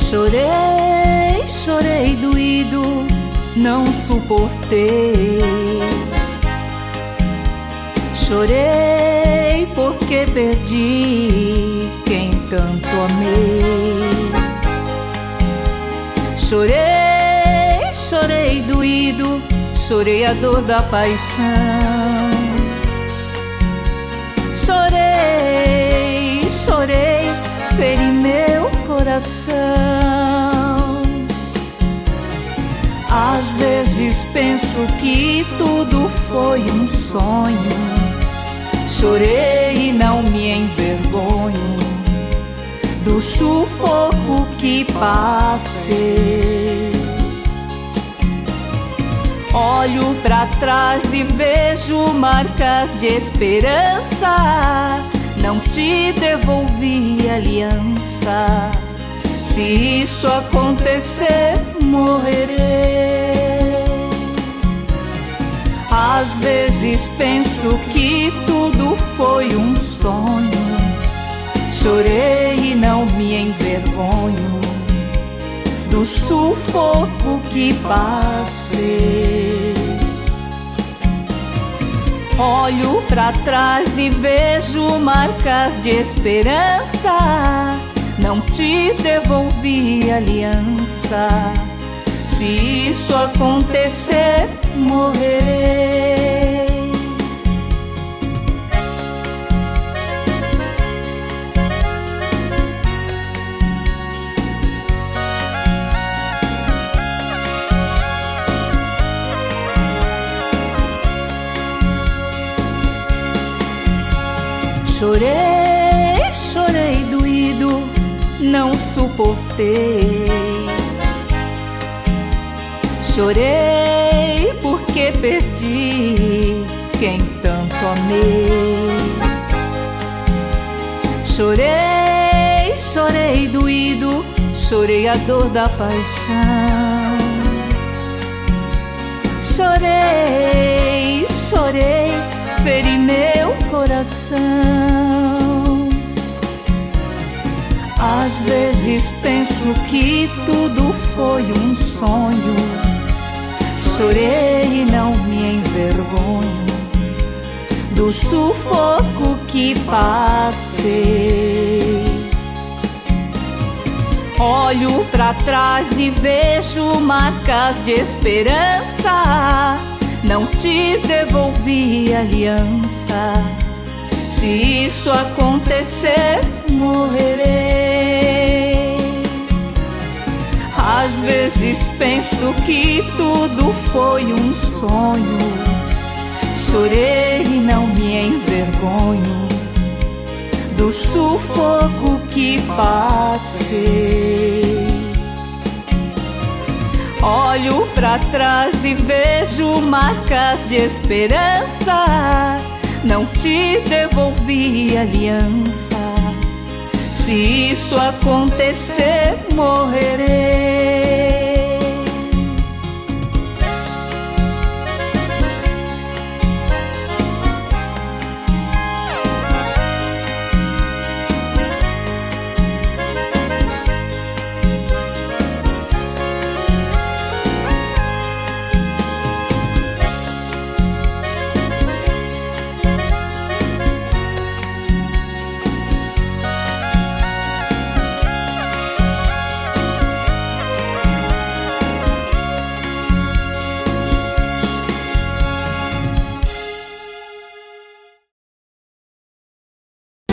Chorei, chorei doído, não suportei. Chorei porque perdi quem tanto amei. Chorei, chorei doído, chorei a dor da paixão. Chorei, chorei, feri meu coração. Às vezes penso que tudo foi um sonho. Chorei e não me envergonho do sufoco que passei. Olho pra trás e vejo marcas de esperança. Não te devolvi aliança. Se isso acontecer, morrerei. Às vezes penso que tudo foi um sonho. Chorei e não me envergonho do sufoco que passei. Olho pra trás e vejo marcas de esperança. Não te devolvi aliança. Se isso acontecer, morrerei. Chorei, chorei doído, não suportei. Chorei porque perdi quem tanto amei. Chorei, chorei doído, chorei a dor da paixão. Chorei, chorei, feri meu coração. Às vezes penso que tudo foi um sonho. Chorei e não me envergonho do sufoco que passei. Olho pra trás e vejo marcas de esperança. Não te devolvi aliança. Se isso acontecer, morrerei. Às vezes penso que tudo foi um sonho. Chorei e não me envergonho do sufoco que passei. Olho pra trás e vejo marcas de esperança. Não te devolvi aliança. Se isso acontecer, morrerei.